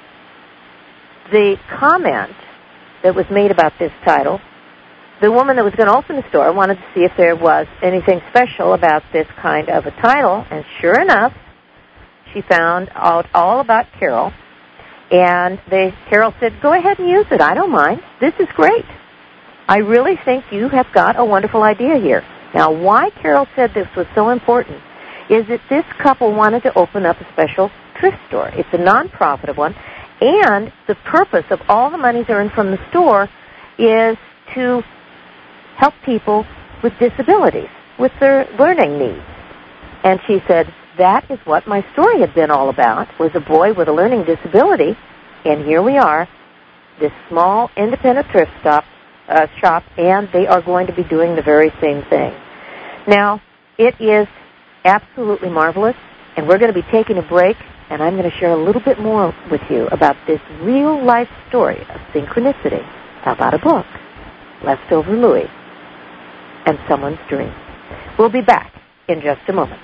the comment that was made about this title, the woman that was going to open the store wanted to see if there was anything special about this kind of a title, and sure enough, she found out all about Carol, and they, Carol said, go ahead and use it. I don't mind. This is great. I really think you have got a wonderful idea here. Now, why Carol said this was so important is that this couple wanted to open up a special thrift store. It's a non-profit one, and the purpose of all the monies earned from the store is to help people with disabilities, with their learning needs. And she said, that is what my story had been all about, was a boy with a learning disability, and here we are, this small independent thrift stop, uh, shop, and they are going to be doing the very same thing. Now, It is absolutely marvelous, and we're going to be taking a break, and I'm going to share a little bit more with you about this real-life story of synchronicity about a book, Leftover Louie, and someone's dream. We'll be back in just a moment.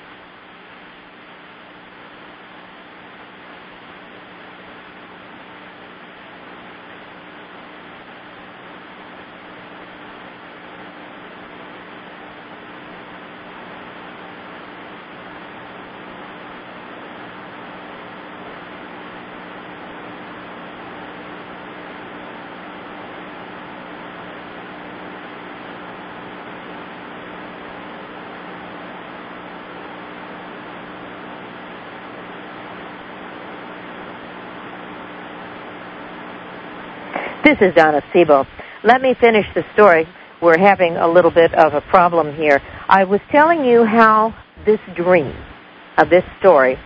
This is Donna Sebo. Let me finish the story. We're having a little bit of a problem here. I was telling you how this dream of this story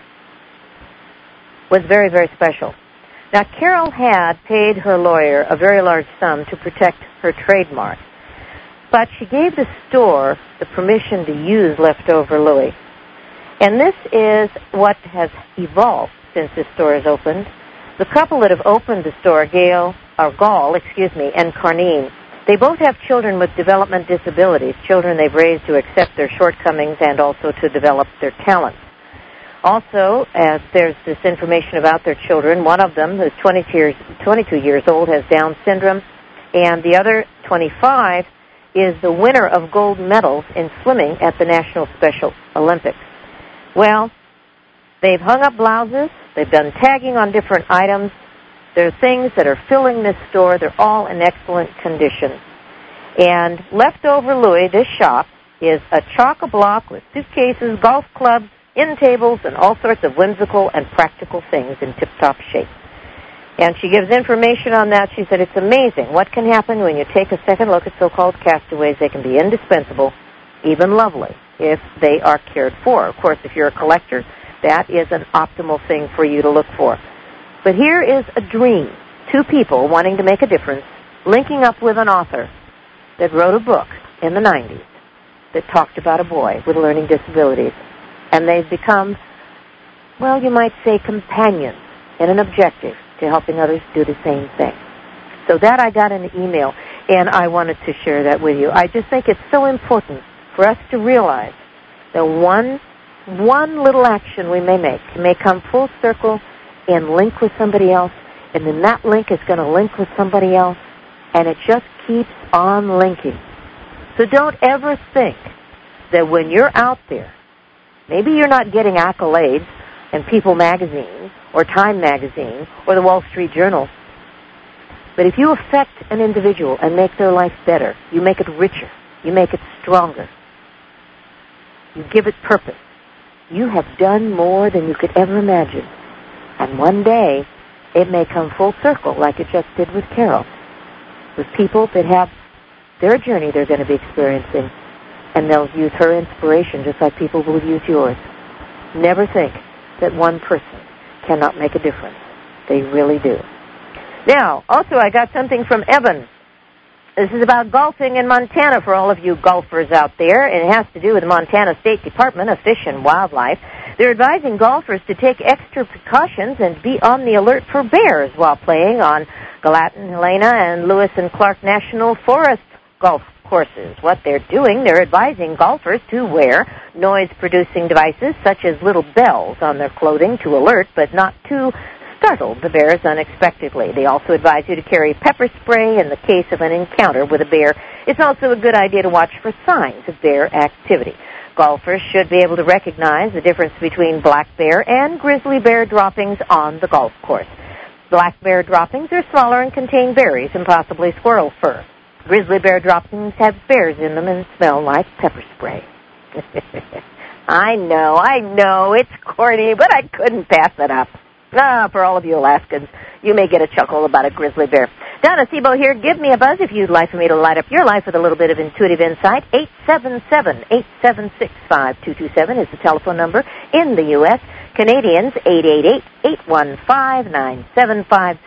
was very, very special. Now, Carol had paid her lawyer a very large sum to protect her trademark, but she gave the store the permission to use Leftover Louie. And this is what has evolved since this store has opened. The couple that have opened the store, Gail, or Gall, excuse me, and Carnine, they both have children with development disabilities, children they've raised to accept their shortcomings and also to develop their talents. Also, as there's this information about their children, one of them, who's twenty-two years, twenty-two years old, has Down syndrome, and the other, twenty-five, is the winner of gold medals in swimming at the National Special Olympics. Well, they've hung up blouses. They've done tagging on different items. There are things that are filling this store. They're all in excellent condition. And Leftover Louie, this shop, is a chock-a-block with suitcases, golf clubs, end tables, and all sorts of whimsical and practical things in tip-top shape. And she gives information on that. She said, it's amazing what can happen when you take a second look at so-called castaways. They can be indispensable, even lovely, if they are cared for. Of course, if you're a collector, that is an optimal thing for you to look for. But here is a dream. Two people wanting to make a difference, linking up with an author that wrote a book in the nineties that talked about a boy with learning disabilities. And they've become, well, you might say companions in an objective to helping others do the same thing. So that I got in an email, and I wanted to share that with you. I just think it's so important for us to realize that one One little action we may make may come full circle and link with somebody else, and then that link is going to link with somebody else, and it just keeps on linking. So don't ever think that when you're out there, maybe you're not getting accolades in People magazine or Time magazine or the Wall Street Journal, but if you affect an individual and make their life better, you make it richer, you make it stronger, you give it purpose, you have done more than you could ever imagine. And one day, it may come full circle like it just did with Carol, with people that have their journey they're going to be experiencing, and they'll use her inspiration just like people will use yours. Never think that one person cannot make a difference. They really do. Now, also I got something from Evan. This is about golfing in Montana for all of you golfers out there, and it has to do with the Montana State Department of Fish and Wildlife. They're advising golfers to take extra precautions and be on the alert for bears while playing on Gallatin, Helena, and Lewis and Clark National Forest golf courses. What they're doing, they're advising golfers to wear noise-producing devices such as little bells on their clothing to alert, but not to startle the bears unexpectedly. They also advise you to carry pepper spray in the case of an encounter with a bear. It's also a good idea to watch for signs of bear activity. Golfers should be able to recognize the difference between black bear and grizzly bear droppings on the golf course. Black bear droppings are smaller and contain berries and possibly squirrel fur. Grizzly bear droppings have bears in them and smell like pepper spray. I know, I know, it's corny, but I couldn't pass it up. Ah, for all of you Alaskans, you may get a chuckle about a grizzly bear. Donna Sebo here. Give me a buzz if you'd like for me to light up your life with a little bit of intuitive insight. eight seven seven, eight seven six, five two two seven is the telephone number in the U S Canadians, eight eight eight, eight one five, nine seven five six.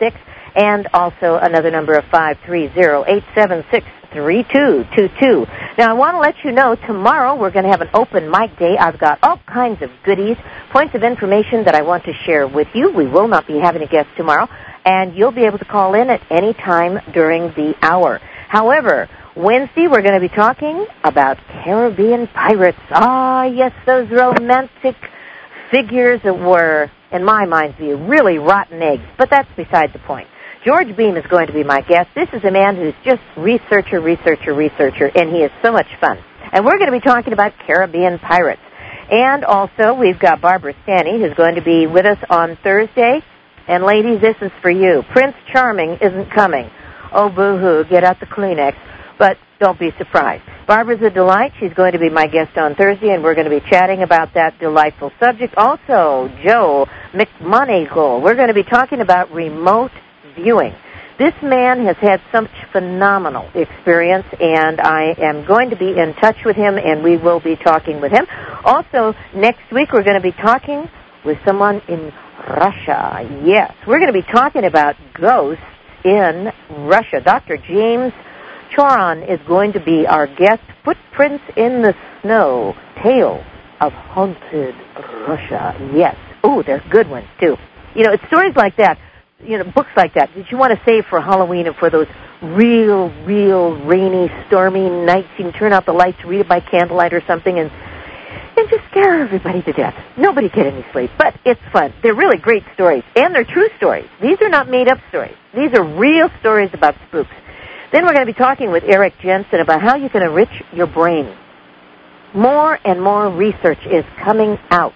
and also another number of five three zero, eight seven six, three two two two. Now, I want to let you know, tomorrow we're going to have an open mic day. I've got all kinds of goodies, points of information that I want to share with you. We will not be having a guest tomorrow, and you'll be able to call in at any time during the hour. However, Wednesday we're going to be talking about Caribbean pirates. Ah, yes, those romantic figures that were, in my mind's view, really rotten eggs, but that's beside the point. George Beam is going to be my guest. This is a man who's just researcher, researcher, researcher, and he is so much fun. And we're going to be talking about Caribbean pirates. And also, we've got Barbara Stanny, who's going to be with us on Thursday. And ladies, this is for you. Prince Charming isn't coming. Oh, boo-hoo, get out the Kleenex. But don't be surprised. Barbara's a delight. She's going to be my guest on Thursday, and we're going to be chatting about that delightful subject. Also, Joe McMoneagle. We're going to be talking about remote viewing. This man has had such phenomenal experience, and I am going to be in touch with him, and we will be talking with him. Also, next week we're going to be talking with someone in Russia. Yes, we're going to be talking about ghosts in Russia. Doctor James Choron is going to be our guest. Footprints in the Snow, Tales of Haunted Russia. Yes. Oh, they're good ones, too. You know, it's stories like that, you know, books like that that you want to save for Halloween and for those real, real rainy, stormy nights. You can turn out the lights, read it by candlelight or something, and and just scare everybody to death. Nobody get any sleep, but it's fun. They're really great stories, and they're true stories. These are not made-up stories. These are real stories about spooks. Then we're going to be talking with Eric Jensen about how you can enrich your brain. More and more research is coming out.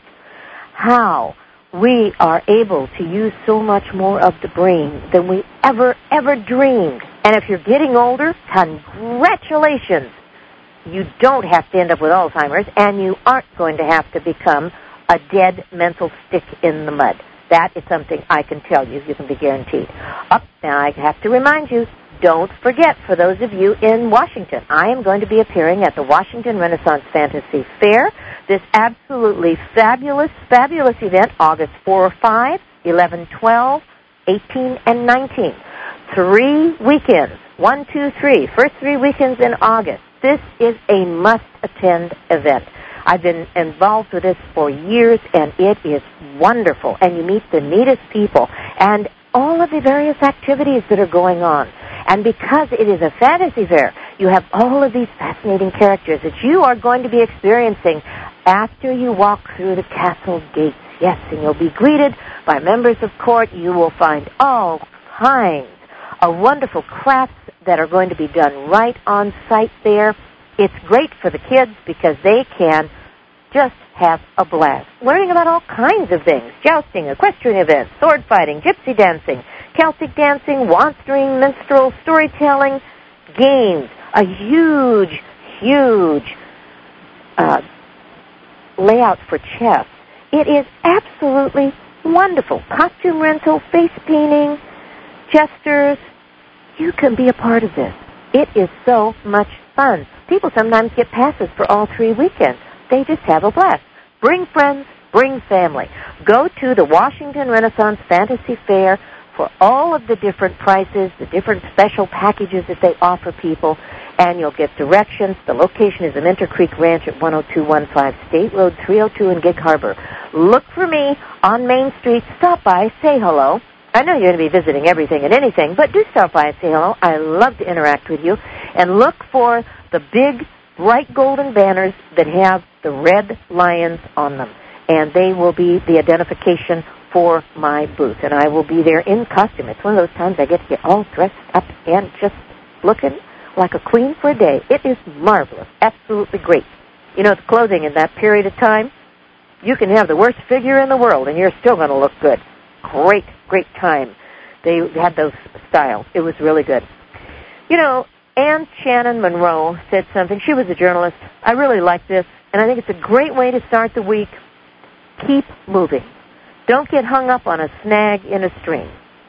How we are able to use so much more of the brain than we ever, ever dreamed. And if you're getting older, congratulations. You don't have to end up with Alzheimer's, and you aren't going to have to become a dead mental stick in the mud. That is something I can tell you. You can be guaranteed. Up now, I have to remind you, don't forget, for those of you in Washington, I am going to be appearing at the Washington Renaissance Fantasy Fair. This absolutely fabulous, fabulous event, August fourth, five, eleven, twelve, eighteen, and nineteen. Three weekends. One, two, three. First three weekends in August. This is a must-attend event. I've been involved with this for years, and it is wonderful. And you meet the neatest people and all of the various activities that are going on. And because it is a fantasy fair, you have all of these fascinating characters that you are going to be experiencing after you walk through the castle gates. Yes, and you'll be greeted by members of court. You will find all kinds of wonderful crafts that are going to be done right on site there. It's great for the kids because they can just have a blast. Learning about all kinds of things. Jousting, equestrian events, sword fighting, gypsy dancing, Celtic dancing, wandering, minstrel, storytelling, games. A huge, huge uh, layout for chess. It is absolutely wonderful. Costume rental, face painting, jesters. You can be a part of this. It is so much fun. People sometimes get passes for all three weekends. They just have a blast. Bring friends, bring family. Go to the Washington Renaissance Fantasy Fair for all of the different prices, the different special packages that they offer people, and you'll get directions. The location is the Minter Creek Ranch at one oh two one five State Road three oh two in Gig Harbor. Look for me on Main Street. Stop by, say hello. I know you're going to be visiting everything and anything, but do stop by and say hello. I love to interact with you. And look for the big, bright golden banners that have the red lions on them. And they will be the identification for my booth. And I will be there in costume. It's one of those times I get to get all dressed up and just looking like a queen for a day. It is marvelous. Absolutely great. You know, the clothing in that period of time, you can have the worst figure in the world and you're still going to look good. Great, great time. They had those styles. It was really good. You know, Anne Shannon Monroe said something. She was a journalist. I really like this, and I think it's a great way to start the week. Keep moving. Don't get hung up on a snag in a stream.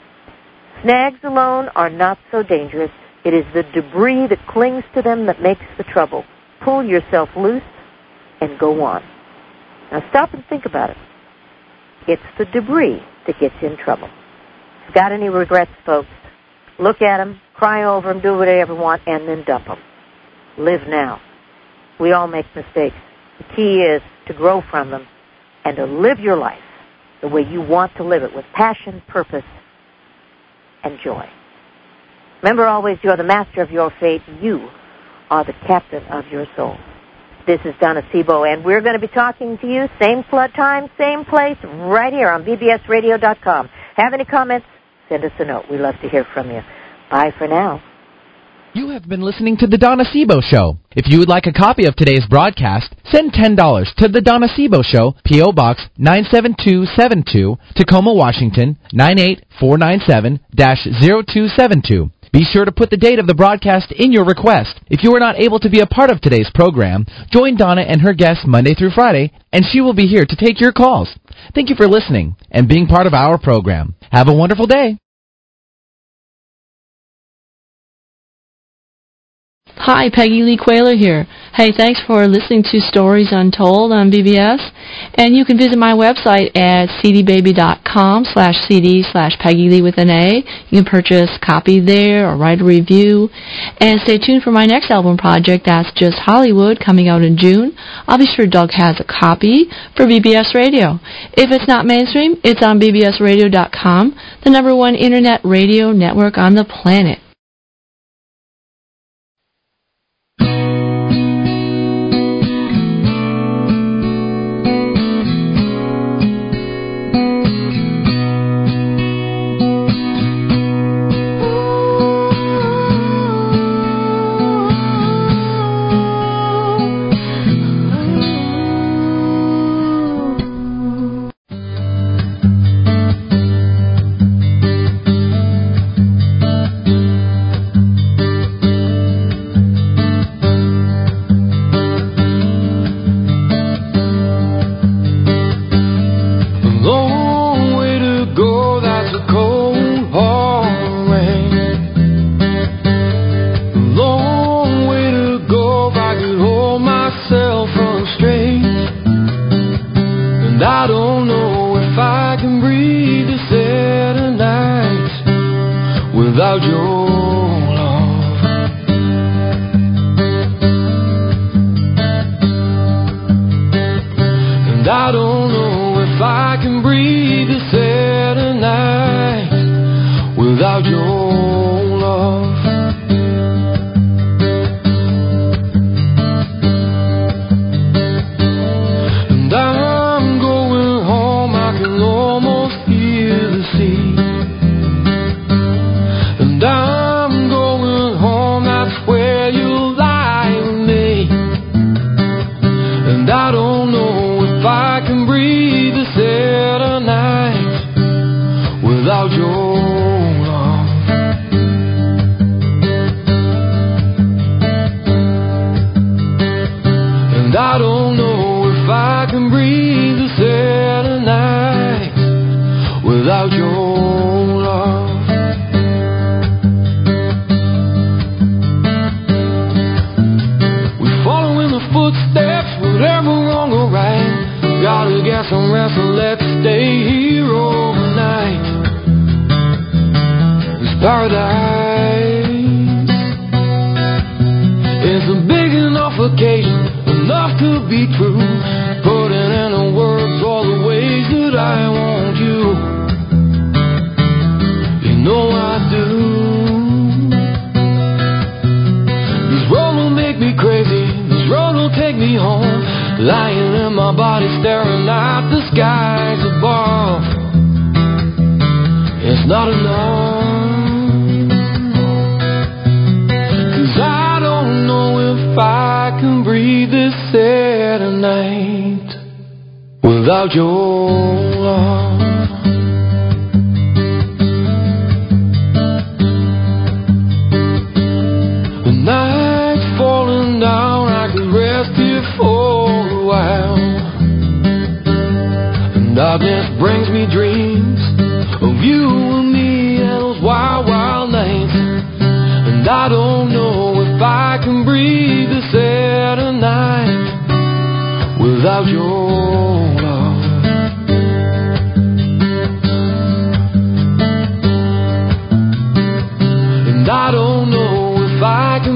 Snags alone are not so dangerous. It is the debris that clings to them that makes the trouble. Pull yourself loose and go on. Now stop and think about it. It's the debris that gets you in trouble. If you've got any regrets, folks, look at them, cry over them, do whatever you want, and then dump them. Live now. We all make mistakes. The key is to grow from them and to live your life the way you want to live it, with passion, purpose, and joy. Remember always, you're the master of your fate. You are the captain of your soul. This is Donna Sebo, and we're going to be talking to you same flood time, same place, right here on B B S radio dot com. Have any comments? Send us a note. We'd love to hear from you. Bye for now. You have been listening to The Donna Sebo Show. If you would like a copy of today's broadcast, send ten dollars to The Donna Sebo Show, P O. Box nine seven two seven two, Tacoma, Washington, nine eight four nine seven dash zero two seven two. Be sure to put the date of the broadcast in your request. If you are not able to be a part of today's program, join Donna and her guests Monday through Friday, and she will be here to take your calls. Thank you for listening and being part of our program. Have a wonderful day. Hi, Peggy Lee Quayler here. Hey, thanks for listening to Stories Untold on B B S. And you can visit my website at cdbaby.com slash cd slash Peggy Lee with an A. You can purchase a copy there or write a review. And stay tuned for my next album project, That's Just Hollywood, coming out in June. I'll be sure Doug has a copy for B B S Radio. If it's not mainstream, it's on B B S radio dot com, the number one internet radio network on the planet.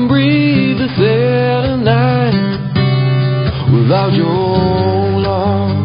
can breathe this air tonight without your love.